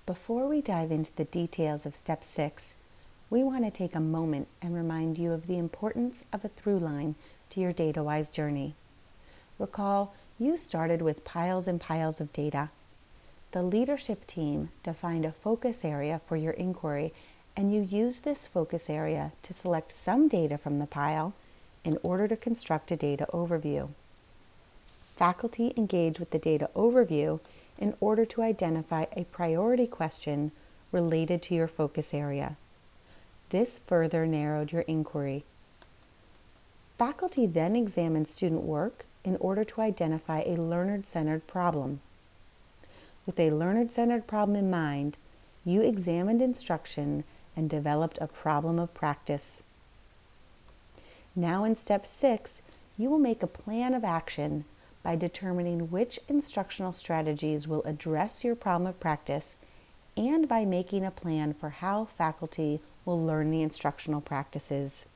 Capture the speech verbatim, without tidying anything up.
Before we dive into the details of Step six, we want to take a moment and remind you of the importance of a through line to your DataWise journey. Recall, you started with piles and piles of data. The leadership team defined a focus area for your inquiry, and you used this focus area to select some data from the pile in order to construct a data overview. Faculty engage with the data overview in order to identify a priority question related to your focus area. This further narrowed your inquiry. Faculty then examined student work in order to identify a learner-centered problem. With a learner-centered problem in mind, you examined instruction and developed a problem of practice. Now in Step six, you will make a plan of action by determining which instructional strategies will address your problem of practice and by making a plan for how faculty will learn the instructional practices.